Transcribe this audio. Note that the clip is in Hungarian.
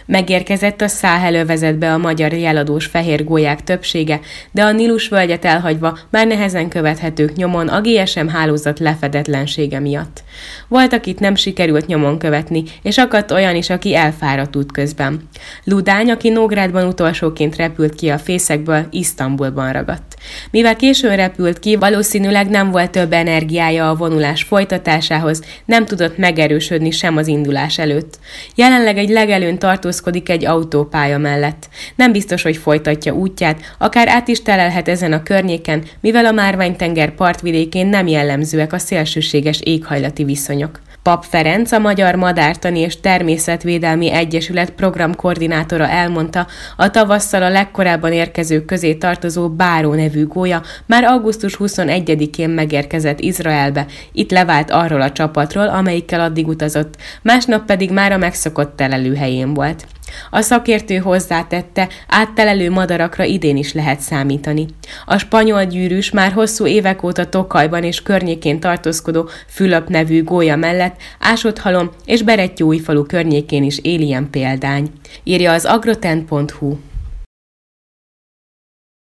Megérkezett a Száhel övezetbe a magyar jeladós fehér gólyák többsége, de a Nílus völgyet elhagyva már nehezen követhetők nyomon a GSM hálózat lefedetlensége miatt. Volt, akit nem sikerült nyomon követni, és akadt olyan is, aki elfáradt útközben. Ludány, aki Nógrádban utolsóként repült ki a fészekből, Isztambulban ragadt. Mivel későn repült ki, valószínűleg nem volt több energiája a vonulás folytatásához, nem tudott megerősödni sem az indulás előtt. Jelenleg egy legelőn tartózkodik egy autópálya mellett. Nem biztos, hogy folytatja útját, akár át is telelhet ezen a környéken, mivel a Márvány-tenger partvidékén nem jellemzőek a szélsőséges éghajlati viszonyok. Pap Ferenc, a Magyar Madártani és Természetvédelmi Egyesület programkoordinátora elmondta, a tavasszal a legkorábban érkezők közé tartozó Báró nevű gólya már augusztus 21-én megérkezett Izraelbe, itt levált arról a csapatról, amelyikkel addig utazott, másnap pedig már a megszokott telelőhelyén volt. A szakértő hozzátette, áttelelő madarakra idén is lehet számítani. A spanyol gyűrűs már hosszú évek óta Tokajban és környékén tartózkodó Fülöp nevű gólya mellett Ásotthalom és Berettyóújfalu környékén is él ilyen példány, írja az agrotent.hu.